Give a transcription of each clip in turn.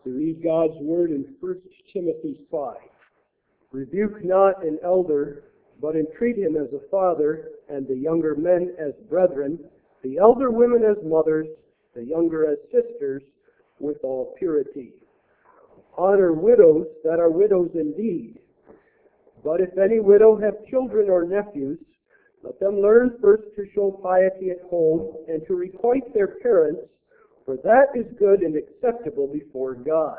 We read God's word in 1 Timothy 5. Rebuke not an elder, but entreat him as a father, and the younger men as brethren, the elder women as mothers, the younger as sisters, with all purity. Honor widows that are widows indeed. But if any widow have children or nephews, let them learn first to show piety at home and to requite their parents, for that is good and acceptable before God.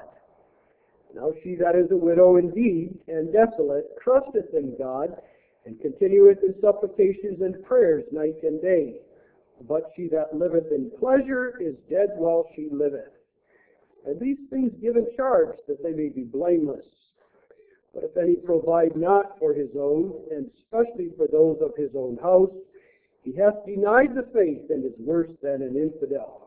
Now she that is a widow indeed and desolate trusteth in God, and continueth in supplications and prayers night and day. But she that liveth in pleasure is dead while she liveth. And these things give in charge, that they may be blameless. But if any provide not for his own, and especially for those of his own house, he hath denied the faith, and is worse than an infidel.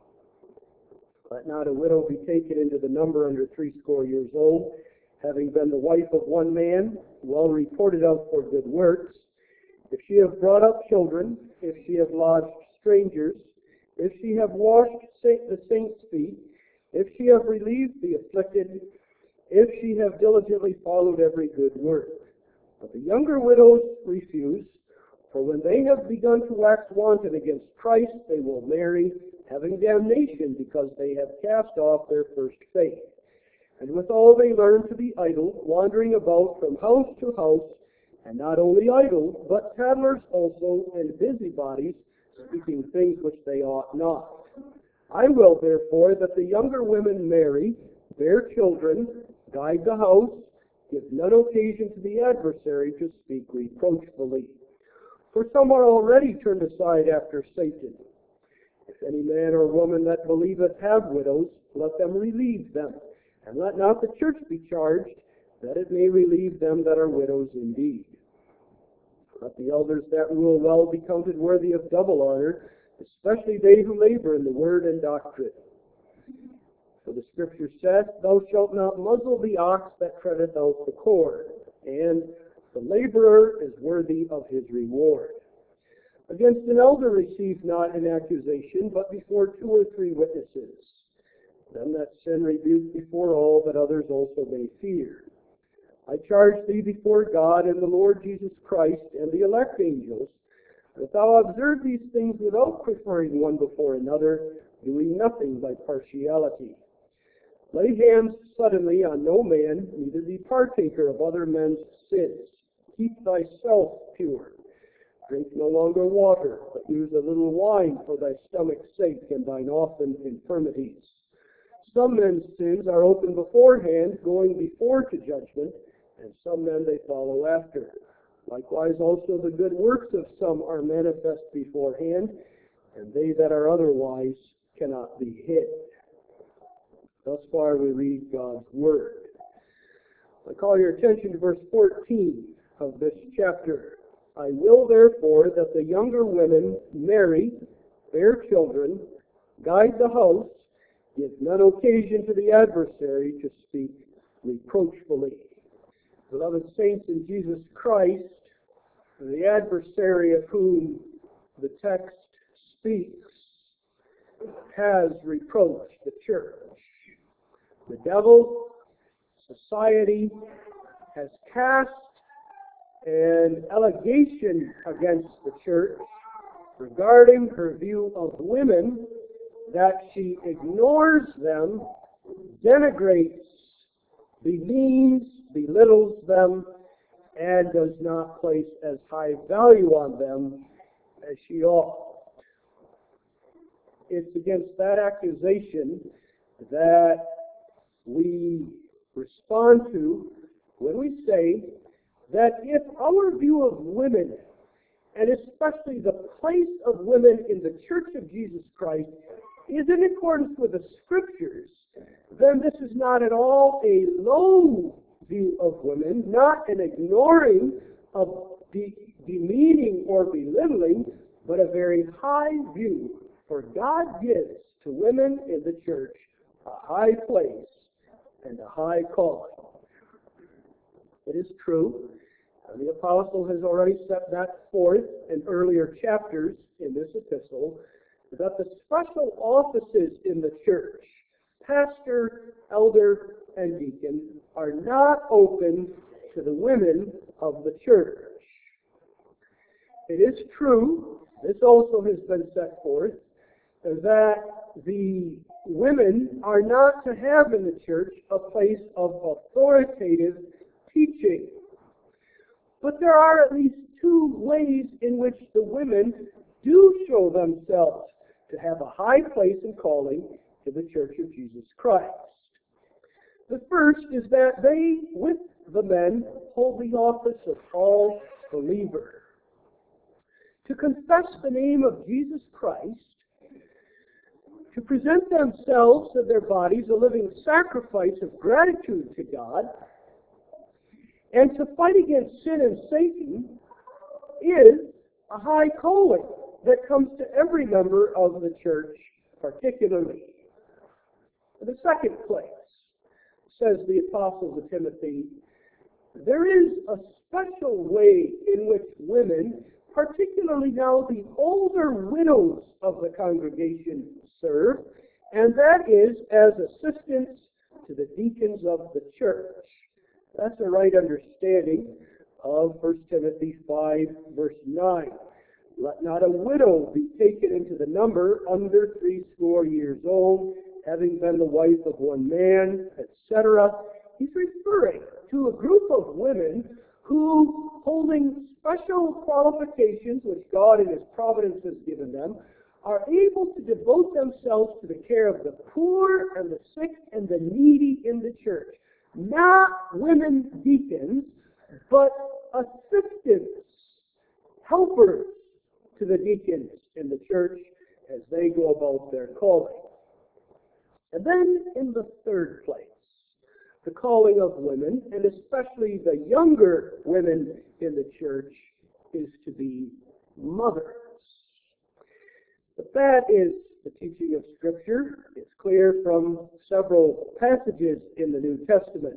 Let not a widow be taken into the number under 80 years old, having been the wife of one man, well reported of for good works, if she have brought up children, if she have lodged strangers, if she have washed the saints' feet, if she have relieved the afflicted, if she have diligently followed every good work. But the younger widows refuse, for when they have begun to wax wanton against Christ, they will marry, having damnation, because they have cast off their first faith. And withal they learn to be idle, wandering about from house to house, and not only idle, but tattlers also, and busybodies, speaking things which they ought not. I will therefore that the younger women marry, bear children, guide the house, give none occasion to the adversary to speak reproachfully. For some are already turned aside after Satan. If any man or woman that believeth have widows, let them relieve them, and let not the church be charged, that it may relieve them that are widows indeed. Let the elders that rule well be counted worthy of double honor, especially they who labor in the word and doctrine. For the Scripture saith, Thou shalt not muzzle the ox that treadeth out the cord, and the laborer is worthy of his reward. Against an elder receive not an accusation, but before 2 or 3 witnesses. Them that sin rebuke before all, that others also may fear. I charge thee before God and the Lord Jesus Christ and the elect angels, that thou observe these things without preferring one before another, doing nothing by partiality. Lay hands suddenly on no man, neither be partaker of other men's sins. Keep thyself pure. Drink no longer water, but use a little wine for thy stomach's sake and thine often infirmities. Some men's sins are open beforehand, going before to judgment, and some men they follow after. Likewise also the good works of some are manifest beforehand, and they that are otherwise cannot be hid. Thus far we read God's Word. I call your attention to verse 14 of this chapter. I will therefore that the younger women marry, bear children, guide the house, give none occasion to the adversary to speak reproachfully. Beloved saints in Jesus Christ, the adversary of whom the text speaks has reproached the church. The devil, society, has cast an allegation against the church regarding her view of women, that she ignores them, denigrates, demeans, belittles them, and does not place as high value on them as she ought. It's against that accusation that we respond to when we say that if our view of women, and especially the place of women in the Church of Jesus Christ, is in accordance with the Scriptures, then this is not at all a low view of women, not an ignoring of demeaning or belittling, but a very high view. For God gives to women in the church a high place and a high calling. It is true, and the apostle has already set that forth in earlier chapters in this epistle, that the special offices in the church, pastor, elder, and deacon are not open to the women of the church. It is true, this also has been set forth, that the women are not to have in the church a place of authoritative teaching. But there are at least two ways in which the women do show themselves to have a high place and calling to the Church of Jesus Christ. The first is that they, with the men, hold the office of all believer. To confess the name of Jesus Christ, to present themselves and their bodies a living sacrifice of gratitude to God, and to fight against sin and Satan is a high calling that comes to every member of the church particularly. In the second place, says the Apostle to Timothy, there is a special way in which women, particularly now the older widows of the congregation, serve, and that is as assistants to the deacons of the church. That's a right understanding of 1 Timothy 5, verse 9. Let not a widow be taken into the number under 80 years old, having been the wife of one man, etc. He's referring to a group of women who, holding special qualifications which God in His providence has given them, are able to devote themselves to the care of the poor and the sick and the needy in the church. Not women deacons, but assistants, helpers to the deacons in the church as they go about their calling. And then in the third place, the calling of women, and especially the younger women in the church, is to be mothers. But that is the teaching of Scripture. It's clear from several passages in the New Testament.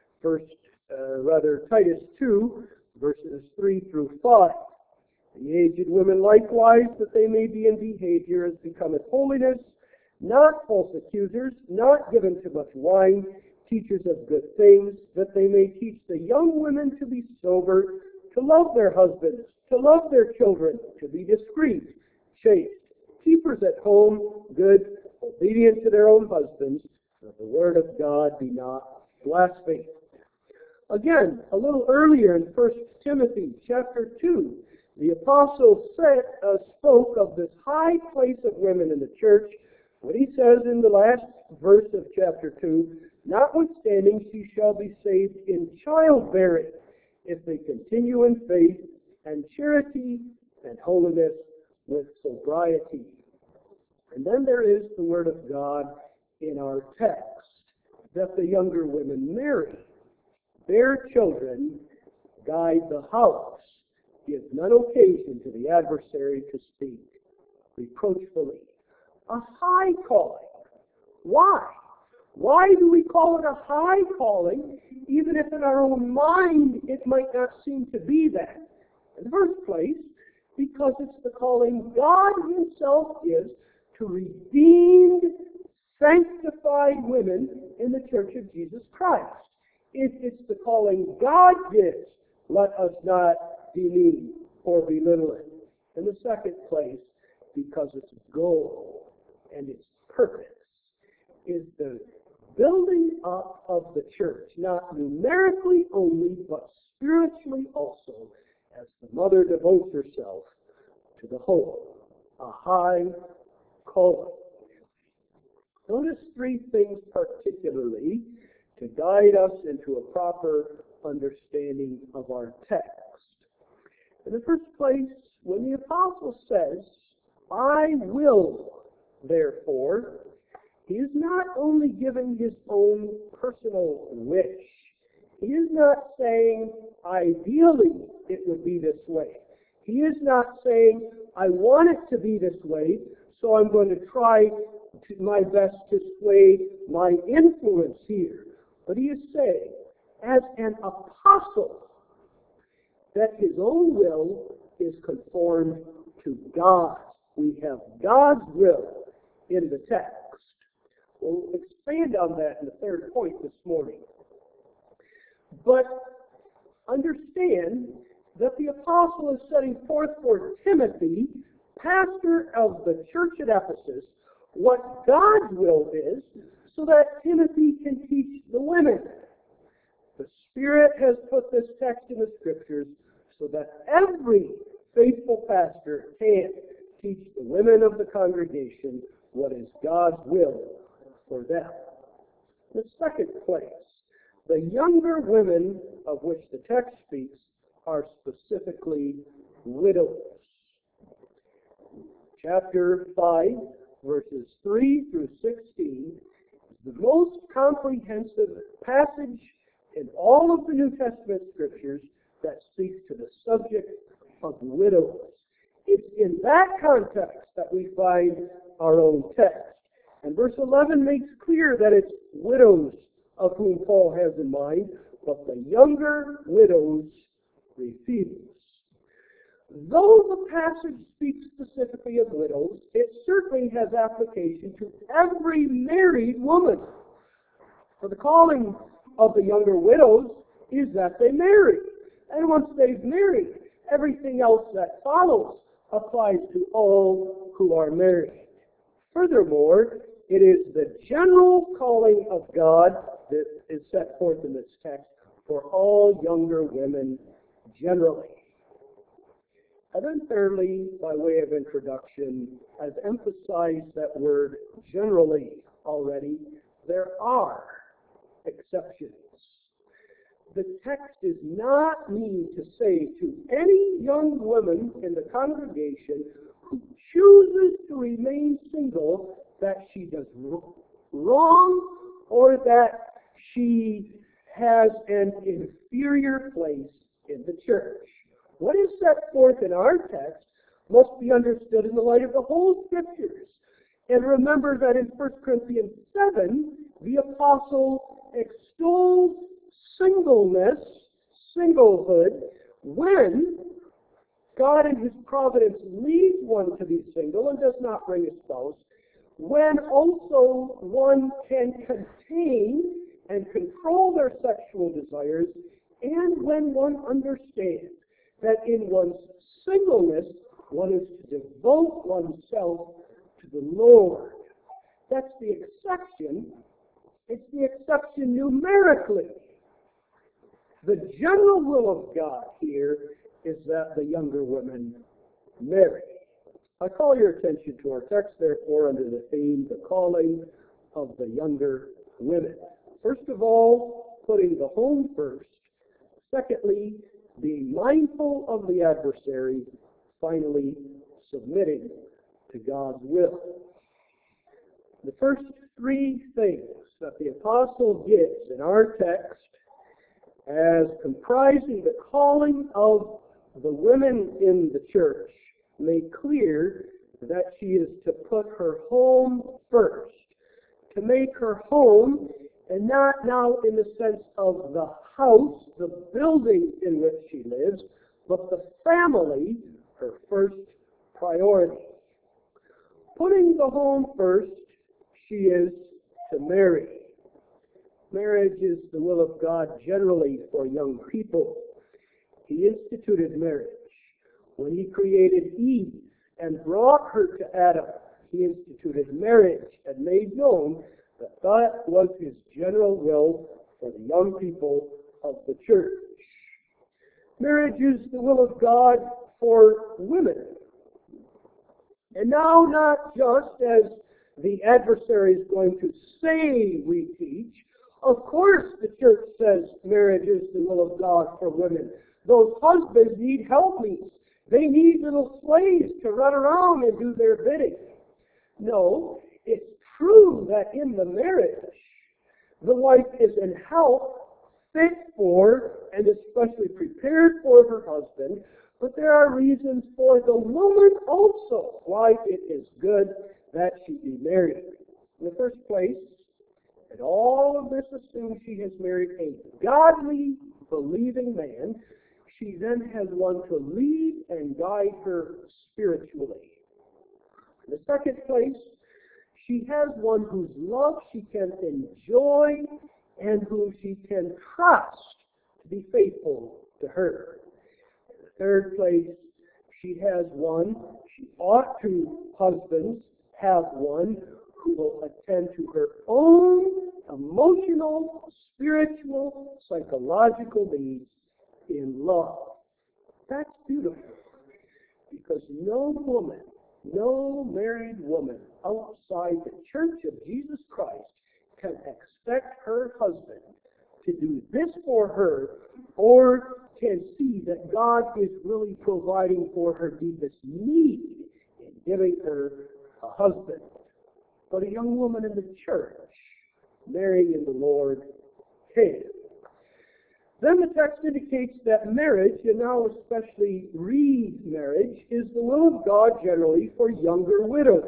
Titus 2, verses 3 through 5. The aged women likewise, that they may be in behavior as becometh holiness, not false accusers, not given to much wine, teachers of good things, that they may teach the young women to be sober, to love their husbands, to love their children, to be discreet, chaste, keepers at home, good, obedient to their own husbands, that the word of God be not blasphemed. Again, a little earlier in 1 Timothy chapter 2, the apostle spoke of this high place of women in the church when he says in the last verse of chapter 2, notwithstanding she shall be saved in childbearing, if they continue in faith and charity and holiness with sobriety. And then there is the word of God in our text, that the younger women marry, bear children, guide the house, give none occasion to the adversary to speak reproachfully. A high calling. Why? Why do we call it a high calling, even if in our own mind it might not seem to be that? In the first place, because it's the calling God Himself gives to redeemed, sanctified women in the Church of Jesus Christ. If it's the calling God gives, let us not demean or belittle it. In the second place, because its goal and its purpose is the building up of the church, not numerically only, but spiritually also, as the mother devotes herself to the whole. A high calling. Notice three things particularly to guide us into a proper understanding of our text. In the first place, when the apostle says, I will, therefore, he is not only giving his own personal wish. He is not saying, ideally, it would be this way. He is not saying, I want it to be this way, so I'm going to try my best to sway my influence here. But he is saying, as an apostle, that his own will is conformed to God. We have God's will in the text. We'll expand on that in the third point this morning. But understand that the apostle is setting forth for Timothy, pastor of the church at Ephesus, what God's will is, so that Timothy can teach the women. The Spirit has put this text in the Scriptures so that every faithful pastor can teach the women of the congregation what is God's will for them. In the second place, the younger women of which the text speaks are specifically widows. Chapter 5, verses 3 through 16, is the most comprehensive passage in all of the New Testament Scriptures that speaks to the subject of widows. It's in that context that we find our own text. And verse 11 makes clear that it's widows of whom Paul has in mind, but the younger widows refuse. Though the passage speaks specifically of widows, it certainly has application to every married woman. For the calling of the younger widows is that they marry. And once they've married, everything else that follows applies to all who are married. Furthermore, it is the general calling of God that is set forth in this text for all younger women generally. And then thirdly, by way of introduction, I've emphasized that word generally already. There are exceptions. The text does not mean to say to any young woman in the congregation who chooses to remain single that she does wrong or that she has an inferior place in the church. What is set forth in our text must be understood in the light of the whole Scriptures. And remember that in 1 Corinthians 7, the apostle extols singleness, singlehood, when God in His providence leads one to be single and does not bring a spouse, when also one can contain and control their sexual desires, and when one understands that in one's singleness one is to devote oneself to the Lord. That's the exception. It's the exception numerically. The general will of God here is that the younger women marry. I call your attention to our text, therefore, under the theme, the calling of the younger women. First of all, putting the home first. Secondly, being mindful of the adversary. Finally, submitting to God's will. The first three things that the apostle gives in our text as comprising the calling of the women in the church make clear that she is to put her home first. To make her home, and not now in the sense of the house, the building in which she lives, but the family, her first priority. Putting the home first, she is to marry. Marriage is the will of God generally for young people. He instituted marriage. When He created Eve and brought her to Adam, He instituted marriage and made known that that was His general will for the young people of the church. Marriage is the will of God for women. And now, not just as the adversary is going to say we teach. Of course, the church says marriage is the will of God for women. Those husbands need helpmeets. They need little slaves to run around and do their bidding. No, it's true that in the marriage, the wife is in help, fit for, and especially prepared for her husband, but there are reasons for the woman also why it is good that she be married. In the first place, and all of this assumes she has married a godly, believing man, she then has one to lead and guide her spiritually. In the second place, She has one whose love she can enjoy and whom she can trust to be faithful to her. In the third place, she has one, she ought to, husbands, have one who will attend to her own emotional, spiritual, psychological needs in love. That's beautiful. Because no woman, no married woman outside the Church of Jesus Christ can expect her husband to do this for her or can see that God is really providing for her deepest need in giving her a husband. But a young woman in the church, marrying in the Lord, can. Then the text indicates that marriage, and now especially remarriage, is the will of God generally for younger widows.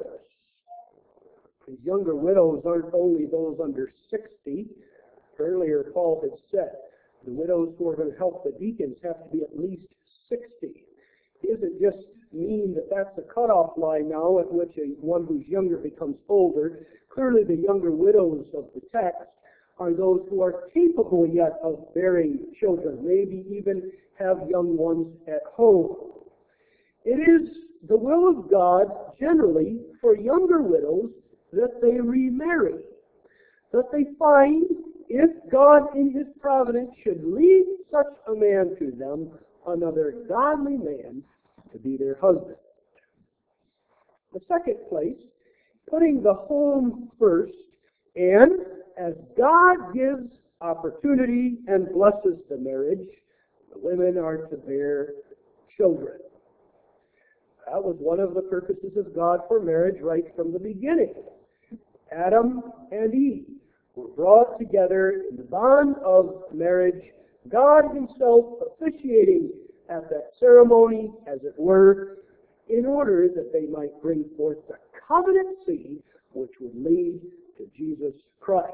These younger widows aren't only those under 60. Earlier, Paul had said the widows who are going to help the deacons have to be at least 60. It doesn't just mean that that's a cutoff line now at which one who's younger becomes older. Clearly, the younger widows of the text are those who are capable yet of bearing children, maybe even have young ones at home. It is the will of God generally for younger widows that they remarry, that they find, if God in His providence should lead such a man to them, another godly man to be their husband. The second place, putting the home first, and as God gives opportunity and blesses the marriage, the women are to bear children. That was one of the purposes of God for marriage right from the beginning. Adam and Eve were brought together in the bond of marriage, God Himself officiating at that ceremony, as it were, in order that they might bring forth the covenant seed which would lead to Jesus Christ.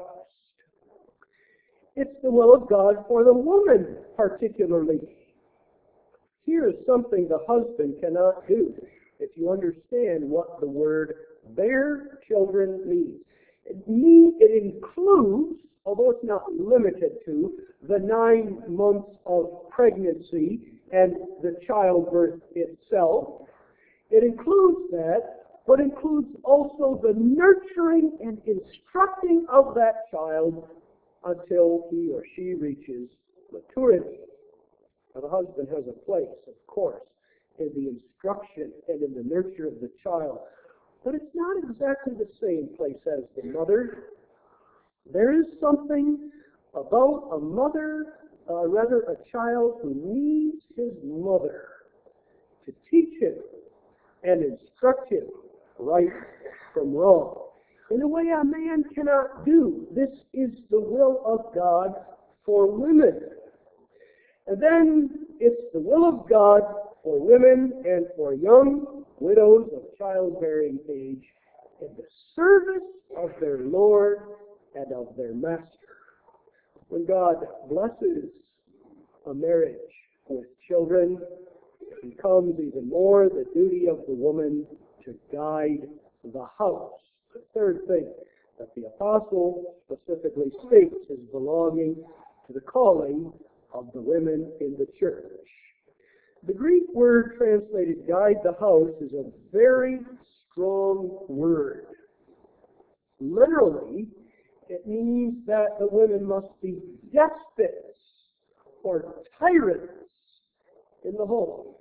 It's the will of God for the woman, particularly. Here is something the husband cannot do if you understand what the word bear children means. It includes, although it's not limited to, the 9 months of pregnancy and the childbirth itself. It includes that, but includes also the nurturing and instructing of that child until he or she reaches maturity. Now, the husband has a place, of course, in the instruction and in the nurture of the child, but it's not exactly the same place as the mother. There is something about a mother, rather a child who needs his mother to teach him and instruct him right from wrong in a way a man cannot do. This is the will of God for women. And then it's the will of God for women and for young widows of childbearing age in the service of their Lord and of their Master. When God blesses a marriage with children, it becomes even more the duty of the woman to guide the house. The third thing that the apostle specifically states is belonging to the calling of the women in the church. The Greek word translated guide the house is a very strong word. Literally, it means that the women must be despots or tyrants in the home.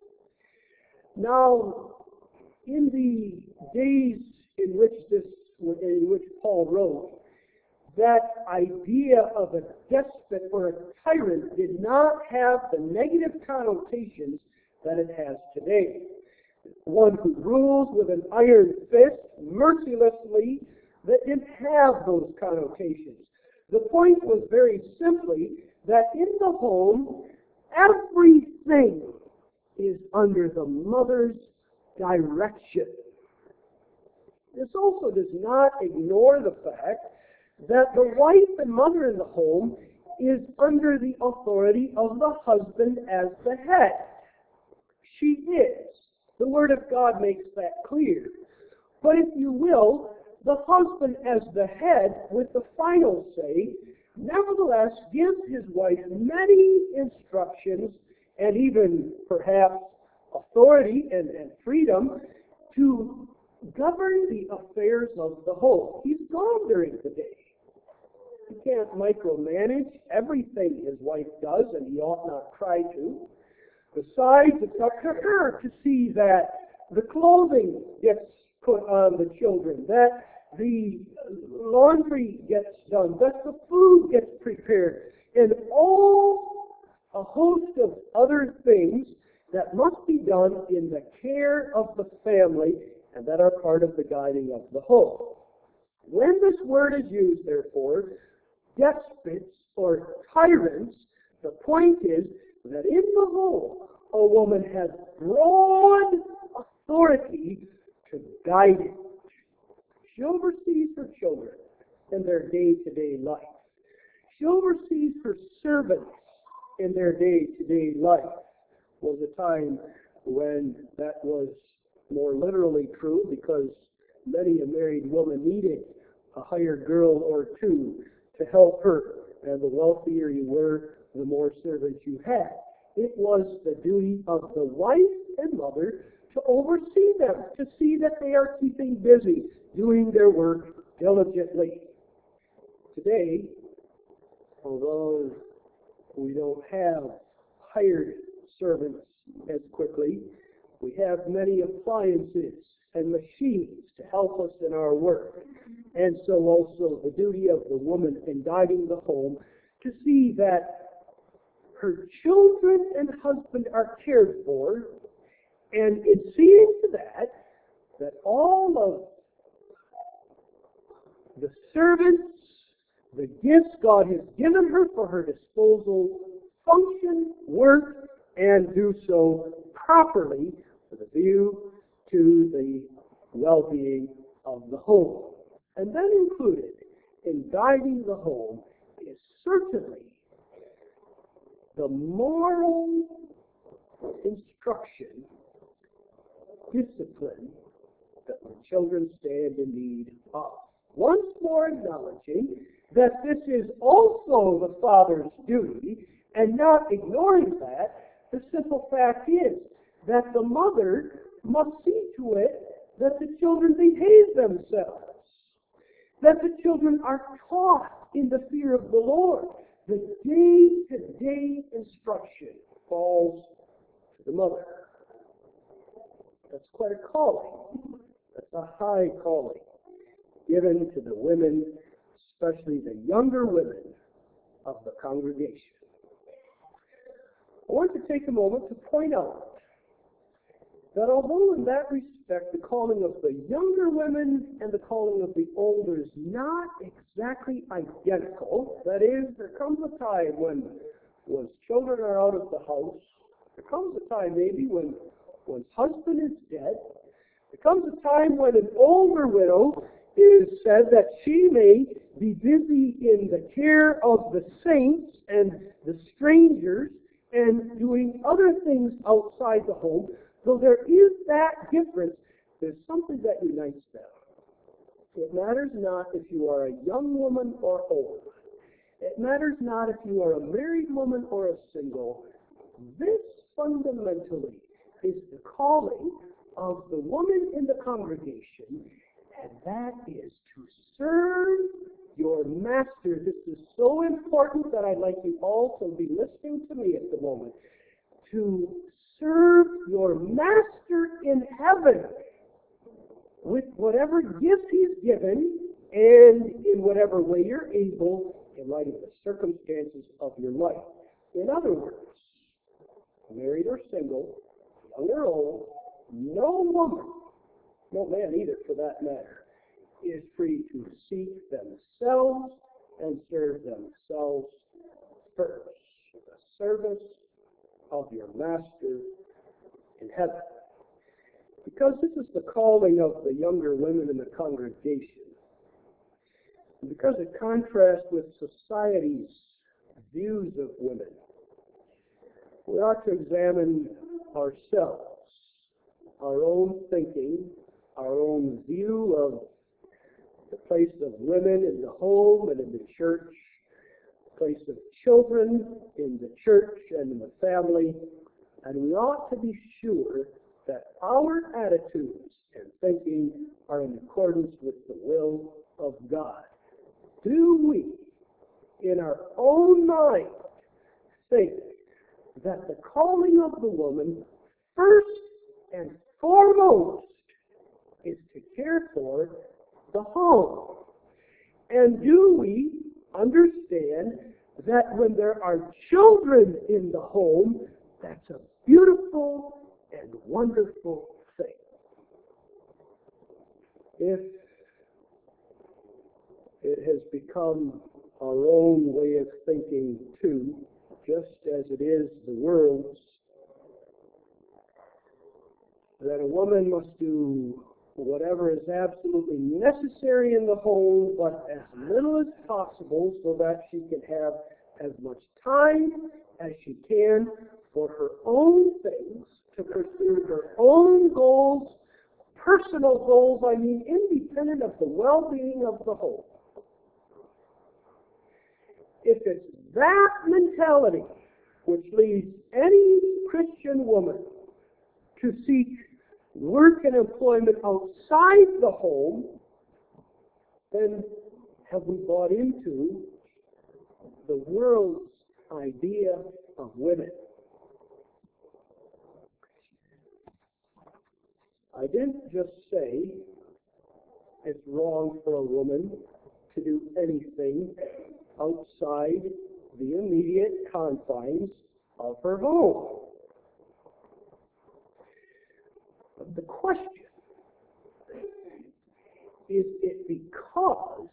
Now, in the days in which Paul wrote, that idea of a despot or a tyrant did not have the negative connotations that it has today. One who rules with an iron fist mercilessly, that didn't have those connotations. The point was very simply that in the home, everything is under the mother's direction. This also does not ignore the fact that the wife and mother in the home is under the authority of the husband as the head. She is. The Word of God makes that clear. But if you will, the husband as the head with the final say, nevertheless gives his wife many instructions and even perhaps authority and freedom to govern the affairs of the home. He's gone during the day. He can't micromanage everything his wife does, and he ought not try to. Besides, it's up to her to see that the clothing gets put on the children, that the laundry gets done, that the food gets prepared, and all a host of other things that must be done in the care of the family and that are part of the guiding of the home. When this word is used, therefore, despots or tyrants, the point is that in the home, a woman has broad authority to guide it. She oversees her children in their day-to-day life. She oversees her servants in their day-to-day life. Was a time when that was more literally true because many a married woman needed a hired girl or two to help her. And the wealthier you were, the more servants you had. It was the duty of the wife and mother to oversee them, to see that they are keeping busy, doing their work diligently. Today, although we don't have hired servants as quickly, we have many appliances and machines to help us in our work. And so also the duty of the woman in guiding the home to see that her children and husband are cared for, and in seeing to that all of the servants, the gifts God has given her for her disposal, function, work, and do so properly with a view to the well-being of the home. And then included in guiding the home is certainly the moral instruction, discipline that the children stand in need of. Once more acknowledging that this is also the father's duty, and not ignoring that, the simple fact is that the mother must see to it that the children behave themselves, that the children are taught in the fear of the Lord. The day-to-day instruction falls to the mother. That's quite a calling. That's a high calling given to the women, especially the younger women of the congregation. I want to take a moment to point out that although in that respect the calling of the younger women and the calling of the older is not exactly identical, that is, there comes a time when one's children are out of the house, there comes a time maybe when one's husband is dead, there comes a time when an older widow is said that she may be busy in the care of the saints and the strangers and doing other things outside the home. So there is that difference. There's something that unites them. It matters not if you are a young woman or old. It matters not if you are a married woman or a single. This fundamentally is the calling of the woman in the congregation, and that is to serve your master. This is so important that I'd like you all to be listening to me at the moment. To serve your master in heaven with whatever gifts he's given and in whatever way you're able in light of the circumstances of your life. In other words, married or single, young or old, no woman, no man either for that matter, is free to seek themselves and serve themselves first. The service of your master in heaven. Because this is the calling of the younger women in the congregation, and because it contrasts with society's views of women, we ought to examine ourselves, our own thinking, our own view of the place of women in the home and in the church, the place of children in the church and in the family, and we ought to be sure that our attitudes and thinking are in accordance with the will of God. Do we, in our own mind, think that the calling of the woman, first and foremost, is to care for the home? And do we understand that when there are children in the home, that's a beautiful and wonderful thing? If it has become our own way of thinking too, just as it is the world's, that a woman must do whatever is absolutely necessary in the home, but as little as possible, so that she can have as much time as she can for her own things, to pursue her own goals, personal goals, independent of the well-being of the home. If it's that mentality which leads any Christian woman to seek work and employment outside the home, then have we bought into the world's idea of women? I didn't just say it's wrong for a woman to do anything outside the immediate confines of her home. But the question is it because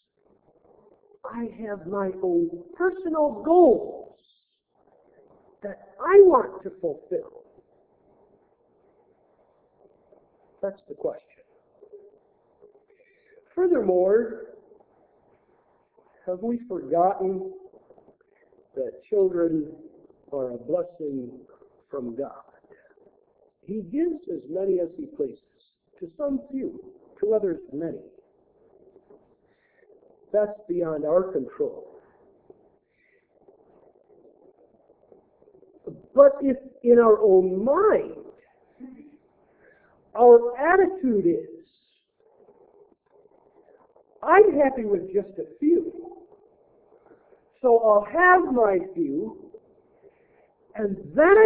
I have my own personal goals that I want to fulfill? That's the question. Furthermore, have we forgotten that children are a blessing from God? He gives as many as he pleases, to some few, to others many. That's beyond our control. But if in our own mind, our attitude is, I'm happy with just a few, so I'll have my few, and then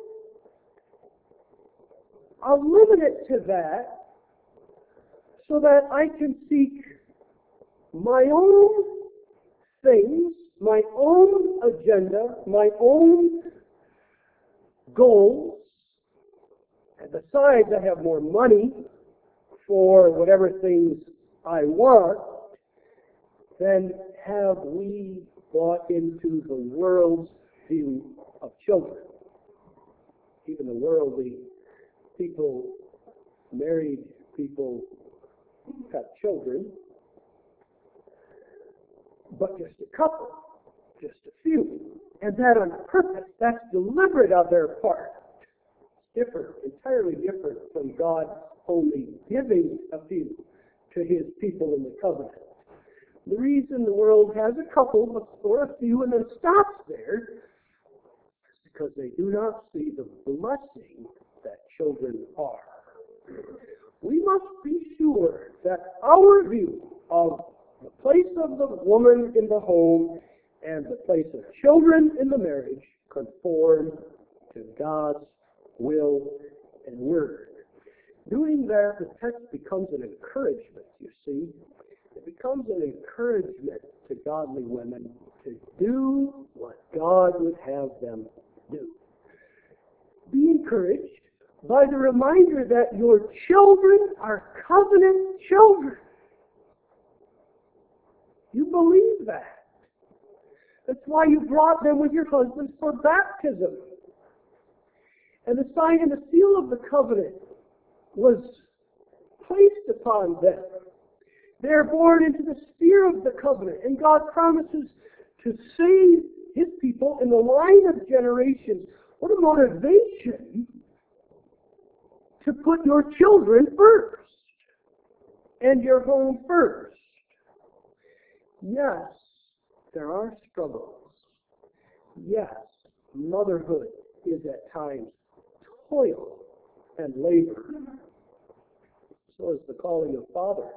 I'll limit it to that so that I can seek my own things, my own agenda, my own goals, and besides I have more money for whatever things I want, then have we bought into the world's view of children? Even the worldly people, married people, have children, but just a couple, just a few. And that on purpose, that's deliberate on their part. It's different, entirely different from God only giving a few to his people in the covenant. The reason the world has a couple or a few and then stops there is because they do not see the blessing that children are. We must be sure that our view of the place of the woman in the home and the place of children in the marriage conform to God's will and word. Doing that, the text becomes an encouragement, you see. It becomes an encouragement to godly women to do what God would have them do. Be encouraged by the reminder that your children are covenant children. You believe that. That's why you brought them with your husband for baptism. And the sign and the seal of the covenant was placed upon them. They're born into the sphere of the covenant, and God promises to save his people in the line of generations. What a motivation to put your children first and your home first. Yes, there are struggles. Yes, motherhood is at times toil and labor. So is the calling of fathers.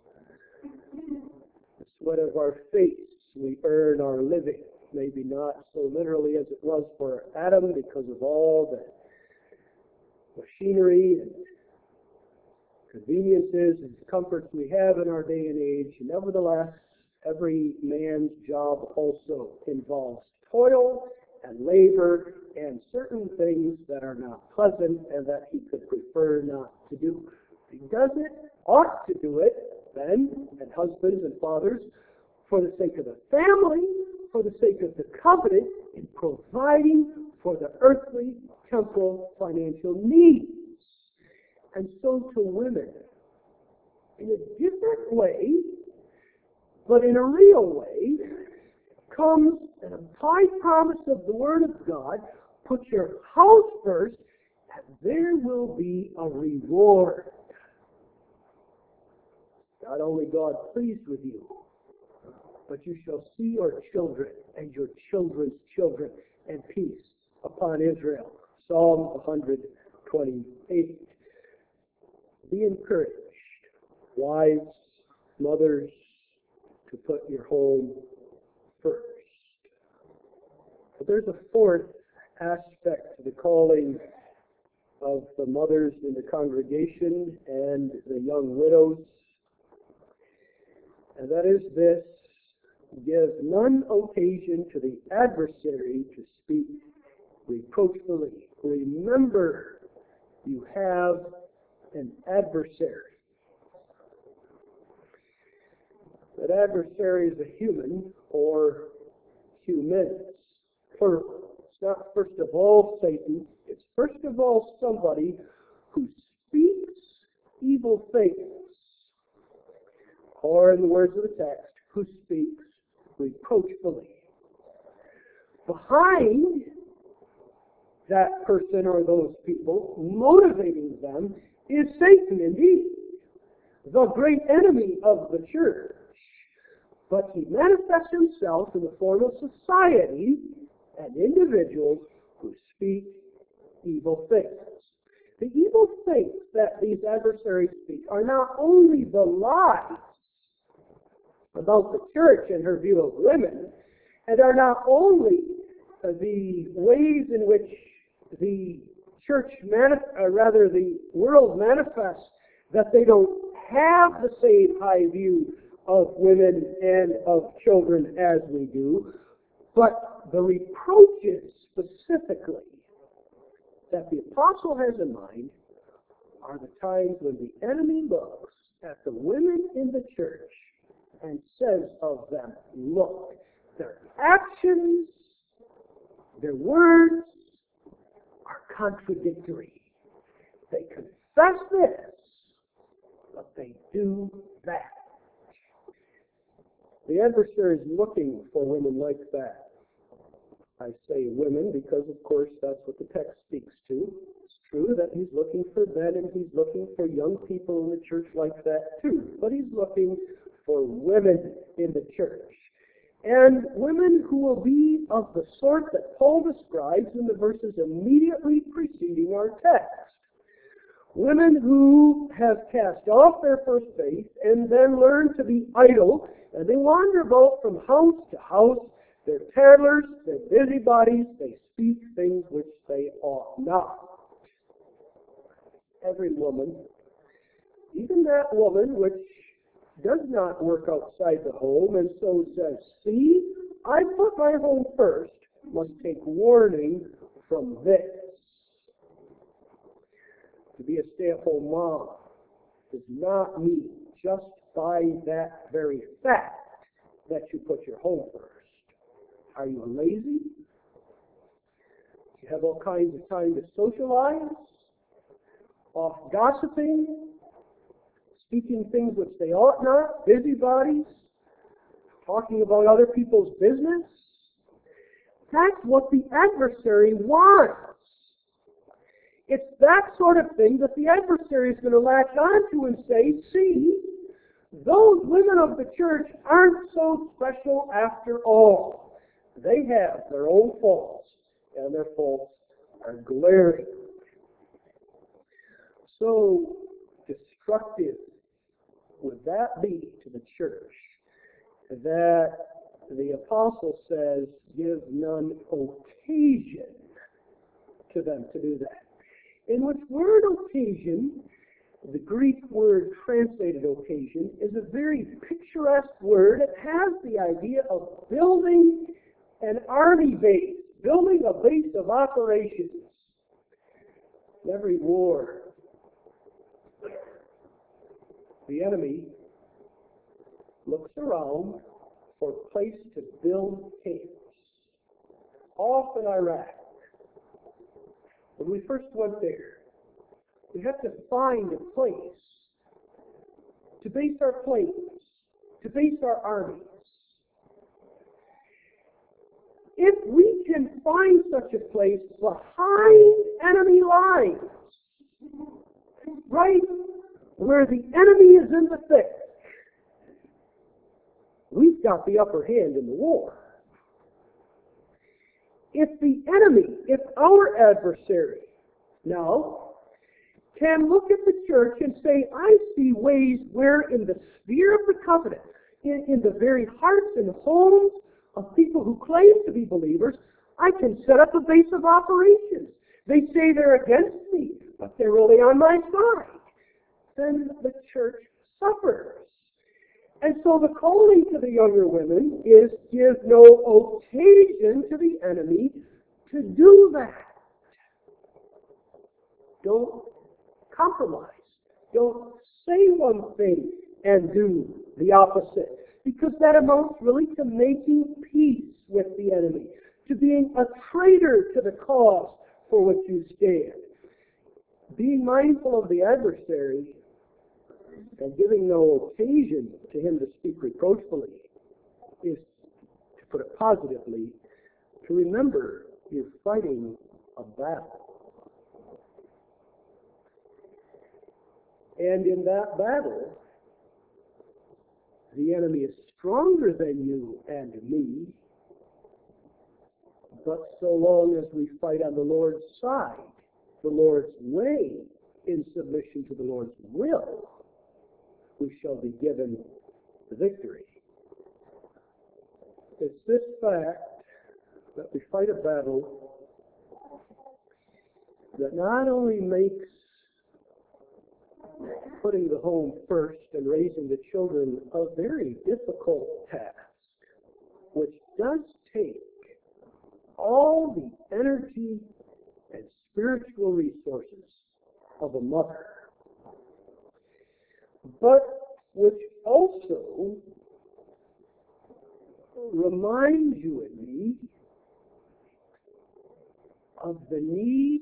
The sweat of our face, we earn our living. Maybe not so literally as it was for Adam because of all the machinery and conveniences and comforts we have in our day and age. Nevertheless, every man's job also involves toil and labor and certain things that are not pleasant and that he could prefer not to do. If he does it, ought to do it, then, and husbands and fathers, for the sake of the family, for the sake of the covenant, in providing for the earthly, temporal, financial needs. And so to women, in a different way, but in a real way, comes an implied promise of the Word of God: put your house first, and there will be a reward. Not only God pleased with you, but you shall see your children and your children's children, and peace upon Israel. Psalm 128. Be encouraged, wives, mothers, to put your home first. But there's a fourth aspect to the calling of the mothers in the congregation and the young widows, and that is this: give none occasion to the adversary to speak reproachfully. Remember, you have an adversary. That adversary is a human, or humans, plural. It's not first of all Satan. It's first of all somebody who speaks evil things, or in the words of the text, who speaks reproachfully. Behind that person or those people, motivating them, is Satan indeed, the great enemy of the church. But he manifests himself in the form of society and individuals who speak evil things. The evil things that these adversaries speak are not only the lies about the church and her view of women, and are not only the ways in which the church, the world manifests that they don't have the same high view of women and of children as we do, but the reproaches specifically that the apostle has in mind are the times when the enemy looks at the women in the church and says of them, look, their actions, their words are contradictory. They confess this, but they do that. The adversary is looking for women like that. I say women because, of course, that's what the text speaks to. It's true that he's looking for men and he's looking for young people in the church like that too. But he's looking for women in the church. And women who will be of the sort that Paul describes in the verses immediately preceding our text. Women who have cast off their first faith and then learn to be idle, and they wander about from house to house. They're tattlers, they're busybodies, they speak things which they ought not. Every woman, even that woman which does not work outside the home and so says, see, I put my home first, must take warning from this. To be a stay-at-home mom does not mean just by that very fact that you put your home first. Are you lazy? Do you have all kinds of time to socialize? Off gossiping? Speaking things which they ought not? Busybodies? Talking about other people's business? That's what the adversary wants. It's that sort of thing that the adversary is going to latch onto and say, see, those women of the church aren't so special after all. They have their own faults, and their faults are glaring. So destructive would that be to the church that the apostle says, give none occasion to them to do that. In which word occasion, the Greek word translated occasion, is a very picturesque word. It has the idea of building an army base, building a base of operations. In every war, the enemy looks around for a place to build camps. Off in Iraq, when we first went there, we had to find a place to base our planes, to base our armies. If we can find such a place behind enemy lines, right where the enemy is in the thick, we've got the upper hand in the war. If the enemy, if our adversary now can look at the church and say, I see ways where in the sphere of the covenant, in the very hearts and homes of people who claim to be believers, I can set up a base of operations. They say they're against me, but they're really on my side. Then the church suffers. And so the calling to the younger women is give no occasion to the enemy to do that. Don't compromise. Don't say one thing and do the opposite. Because that amounts really to making peace with the enemy, to being a traitor to the cause for which you stand. Being mindful of the adversary and giving no occasion to him to speak reproachfully is, to put it positively, to remember you're fighting a battle. And in that battle, the enemy is stronger than you and me, but so long as we fight on the Lord's side, the Lord's way, in submission to the Lord's will, we shall be given the victory. It's this fact that we fight a battle that not only makes putting the home first and raising the children a very difficult task, which does take all the energy and spiritual resources of a mother, but which also reminds you and me of the need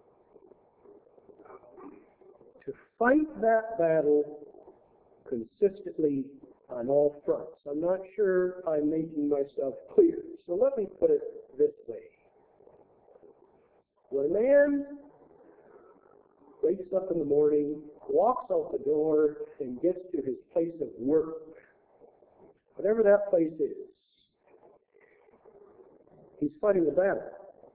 to fight that battle consistently on all fronts. I'm not sure I'm making myself clear, so let me put it this way. When a man wakes up in the morning, walks out the door, and gets to his place of work, whatever that place is, he's fighting a battle.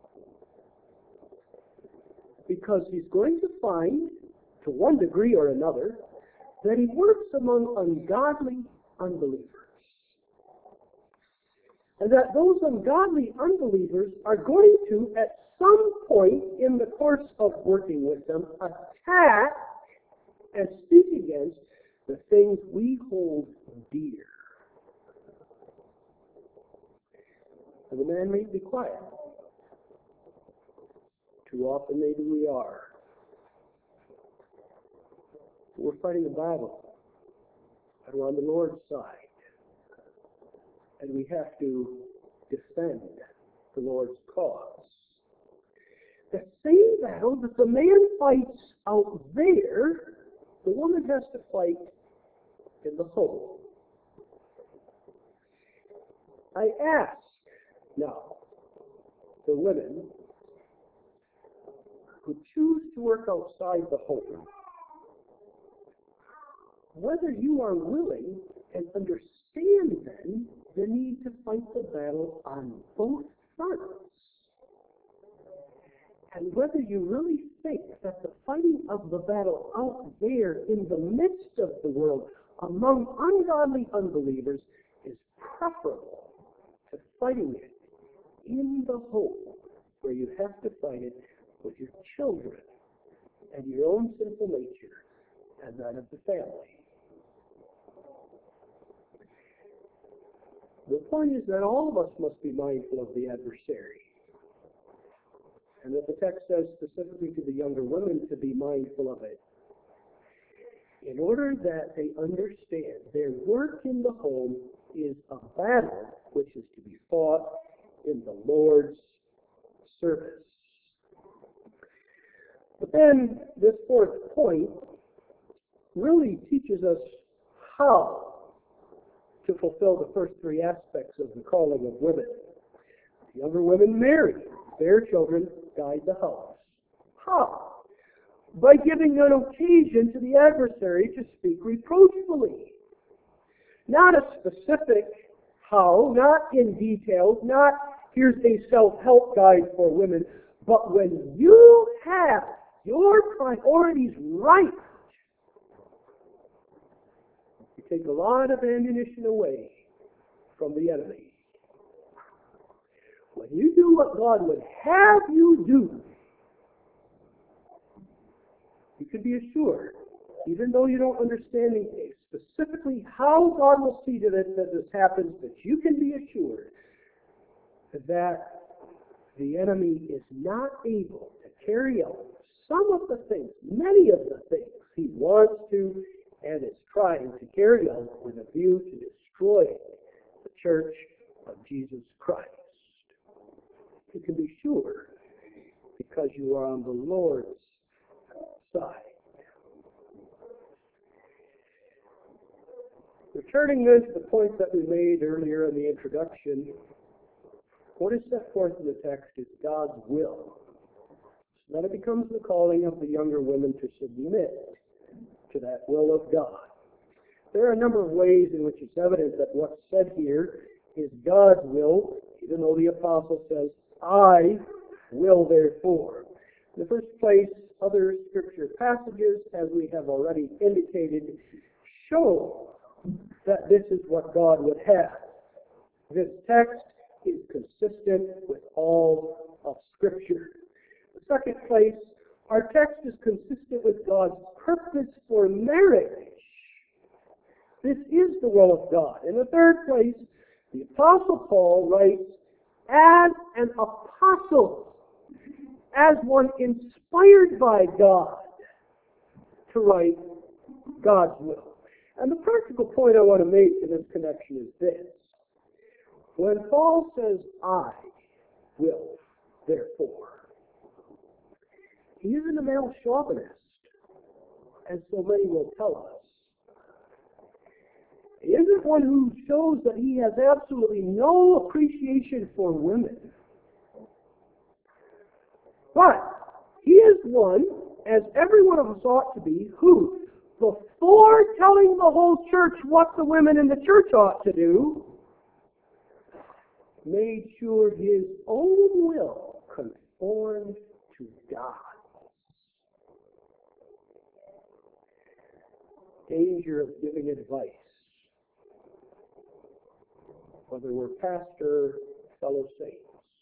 Because he's going to find, to one degree or another, that he works among ungodly unbelievers. And that those ungodly unbelievers are going to, at some point in the course of working with them, attack and speak against the things we hold dear. And the man may be quiet. Too often maybe we are. We're fighting a battle, and we're on the Lord's side. And we have to defend the Lord's cause. The same battle that the man fights out there, the woman has to fight in the home. I ask now the women who choose to work outside the home, whether you are willing and understand then the need to fight the battle on both fronts. And whether you really think that the fighting of the battle out there in the midst of the world among ungodly unbelievers is preferable to fighting it in the home where you have to fight it with your children and your own sinful nature and that of the family. The point is that all of us must be mindful of the adversary. And that the text says specifically to the younger women to be mindful of it, in order that they understand their work in the home is a battle which is to be fought in the Lord's service. But then this fourth point really teaches us how to fulfill the first three aspects of the calling of women. The younger women marry, bear children, guide the house. How? By giving an occasion to the adversary to speak reproachfully. Not a specific how, not in details, not here's a self-help guide for women, but when you have your priorities right, you take a lot of ammunition away from the enemy. When you do what God would have you do, you can be assured, even though you don't understand specifically how God will see to it that this happens, that you can be assured that the enemy is not able to carry out some of the things, many of the things he wants to and is trying to carry out with a view to destroy the church of Jesus Christ. You can be sure because you are on the Lord's side. Returning then to the point that we made earlier in the introduction, what is set forth in the text is God's will. So that it becomes the calling of the younger women to submit to that will of God. There are a number of ways in which it's evident that what's said here is God's will, even though the apostle says, I will therefore. In the first place, other scripture passages, as we have already indicated, show that this is what God would have. This text is consistent with all of Scripture. In the second place, our text is consistent with God's purpose for marriage. This is the will of God. In the third place, the Apostle Paul writes, as an apostle, as one inspired by God to write God's will. And the practical point I want to make in this connection is this. When Paul says, I will, therefore, he isn't a male chauvinist, as so many will tell us. He isn't one who shows that he has absolutely no appreciation for women. But he is one, as every one of us ought to be, who, before telling the whole church what the women in the church ought to do, made sure his own will conformed to God. Danger of giving advice, whether we're pastor, fellow saints,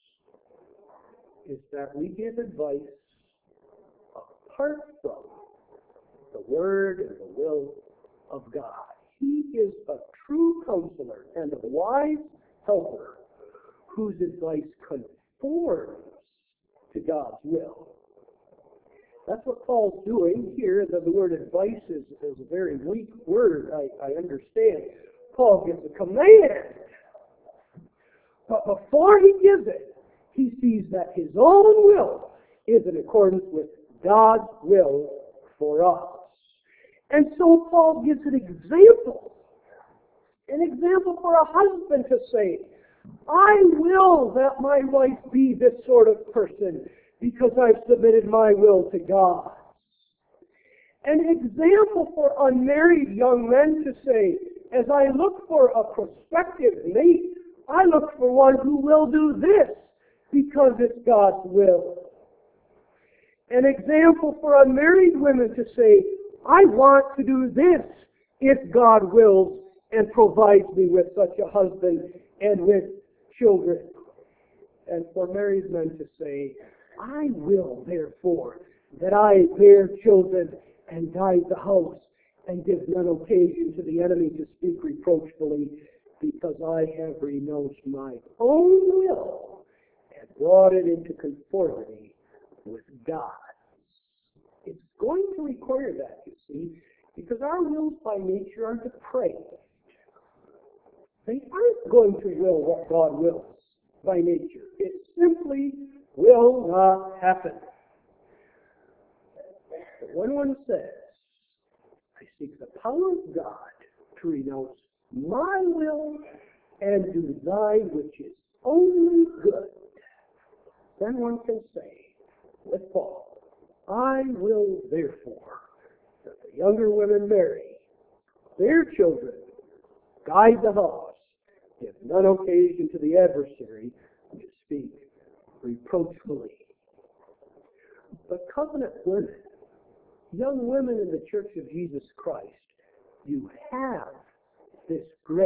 is that we give advice apart from the word and the will of God. He is a true counselor and a wise helper whose advice conforms to God's will. That's what Paul's doing here. The word advice is a very weak word, I understand. Paul gives a command. But before he gives it, he sees that his own will is in accordance with God's will for us. And so Paul gives an example for a husband to say, I will that my wife be this sort of person because I've submitted my will to God. An example for unmarried young men to say, as I look for a prospective mate, I look for one who will do this because it's God's will. An example for unmarried women to say, I want to do this if God wills and provides me with such a husband and with children. And for married men to say, I will therefore that I bear children and guide the house and give none occasion to the enemy to speak reproachfully, because I have renounced my own will and brought it into conformity with God. It's going to require that, you see, because our wills by nature are depraved. They aren't going to will what God wills by nature. It simply will not happen. But when one says, I seek the power of God to renounce my will and do thy which is only good, then one can say with Paul, I will therefore that the younger women marry, their children, guide the house, give none occasion to the adversary to speak reproachfully. But covenant women, young women in the Church of Jesus Christ, you have this grace.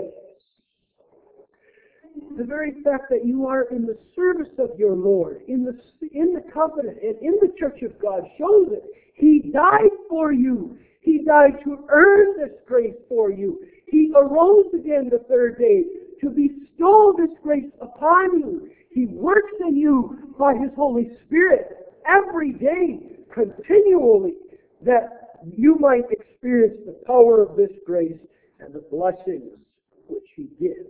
The very fact that you are in the service of your Lord, in the covenant, and in the church of God shows it. He died for you. He died to earn this grace for you. He arose again the third day to bestow this grace upon you. He works in you by His Holy Spirit every day, continually, that you might experience the power of this grace and the blessings which He gives.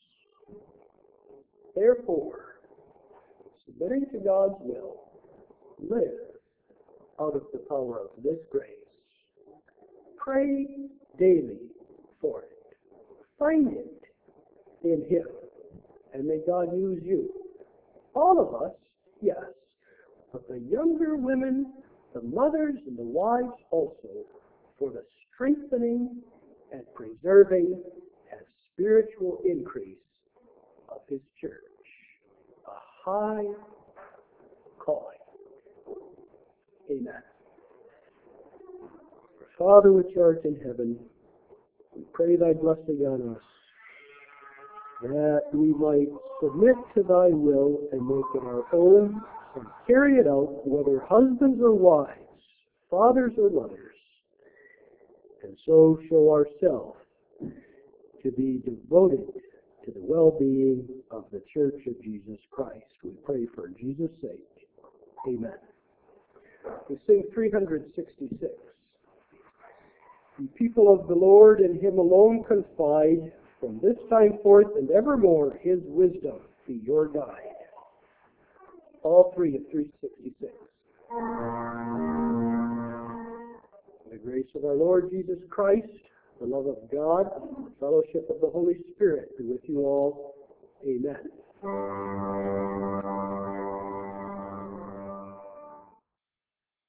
Therefore, submitting to God's will, live out of the power of this grace. Pray daily for it. Find it in Him. And may God use you. All of us, yes, but the younger women, the mothers and the wives also, for the strengthening and preserving and spiritual increase of His church. A high calling. Amen. Father which art in heaven, we pray thy blessing on us, that we might submit to thy will and make it our own and carry it out, whether husbands or wives, fathers or mothers, and so show ourselves to be devoted to the well-being of the Church of Jesus Christ. We pray for Jesus' sake. Amen. We sing 366. The people of the Lord in Him alone confide, from this time forth and evermore His wisdom be your guide. All three of 366. The grace of our Lord Jesus Christ, the love of God, the fellowship of the Holy Spirit be with you all. Amen.